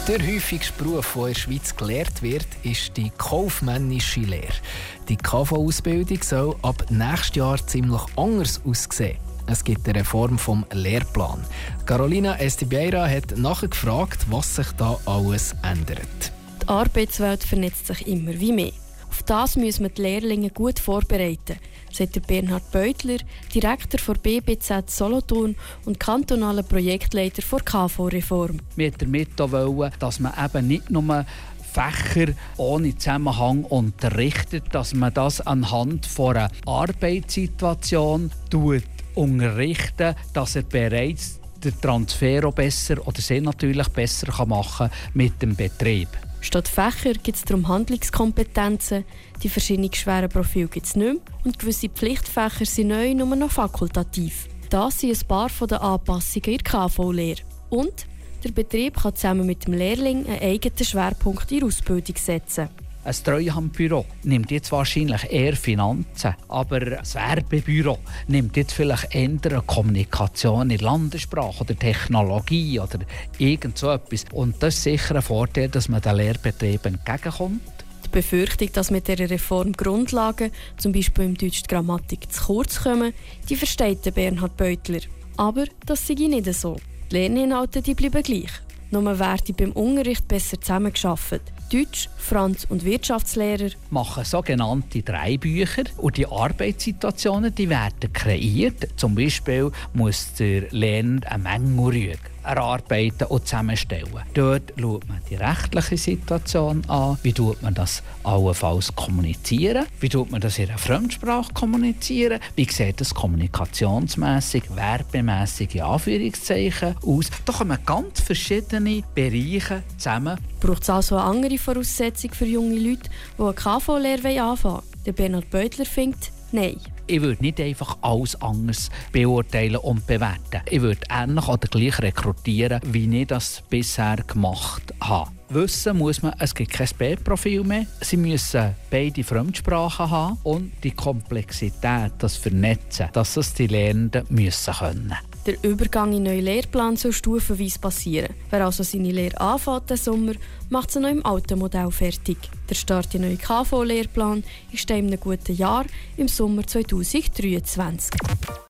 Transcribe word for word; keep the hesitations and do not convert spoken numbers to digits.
Der häufigste Beruf, der in der Schweiz gelehrt wird, ist die kaufmännische Lehre. Die K V-Ausbildung soll ab nächstes Jahr ziemlich anders aussehen. Es gibt eine Reform vom Lehrplan. Carolina Estibeira hat nachgefragt, was sich da alles ändert. Die Arbeitswelt vernetzt sich immer wie mehr. Auf das müssen wir die Lehrlinge gut vorbereiten, sagt Bernhard Beutler, Direktor der B B Z Solothurn und kantonaler Projektleiter der K V-Reform. Wir wollten damit auch wollen, dass man eben nicht nur Fächer ohne Zusammenhang unterrichtet, dass man das anhand von einer Arbeitssituation unterrichtet, dass er bereits den Transfer auch besser oder sehr natürlich besser machen kann mit dem Betrieb. Statt Fächer gibt es darum Handlungskompetenzen, die verschiedenen schweren Profile gibt es nicht mehr und gewisse Pflichtfächer sind neu nur noch fakultativ. Das sind ein paar der Anpassungen in der K V-Lehre. Und der Betrieb kann zusammen mit dem Lehrling einen eigenen Schwerpunkt in der Ausbildung setzen. Ein Treuhandbüro nimmt jetzt wahrscheinlich eher Finanzen, aber ein Werbebüro nimmt jetzt vielleicht eher eine Kommunikation in Landessprache oder Technologie oder irgend so etwas. Und das ist sicher ein Vorteil, dass man den Lehrbetrieben entgegenkommt. Die Befürchtung, dass mit dieser Reform Grundlagen, zum Beispiel im Deutsch die Grammatik, zu kurz kommen, die versteht Bernhard Beutler. Aber das sei nicht so. Die Lerninhalte die bleiben gleich. Nur werden beim Unterricht besser zusammengearbeitet. Deutsch-, Franz- und Wirtschaftslehrer machen sogenannte Dreibücher und die Arbeitssituationen die werden kreiert. Zum Beispiel muss der Lernende eine Mengenrüge erarbeiten und zusammenstellen. Dort schaut man die rechtliche Situation an, wie tut man das allenfalls kommunizieren, wie tut man das in einer Fremdsprache kommunizieren, wie sieht das kommunikationsmässig, werbemässig in Anführungszeichen aus. Da kommen ganz verschiedene Bereiche zusammen. Braucht es also eine andere Voraussetzung für junge Leute, die eine K V-Lehre anfangen wollen? Der Bernhard Beutler findet, nein. Ich würde nicht einfach alles anders beurteilen und bewerten. Ich würde ähnlich oder gleich rekrutieren, wie ich das bisher gemacht habe. Wissen muss man, es gibt kein B-Profil mehr. Sie müssen beide Fremdsprachen haben und die Komplexität, das Vernetzen, dass es die Lernenden müssen können. Der Übergang in den neuen Lehrplan soll stufenweise passieren. Wer also seine Lehre anfängt diesen Sommer, macht sie noch im alten Modell fertig. Der Start in den neuen K V-Lehrplan ist dann in einem guten Jahr im Sommer zweitausenddreiundzwanzig.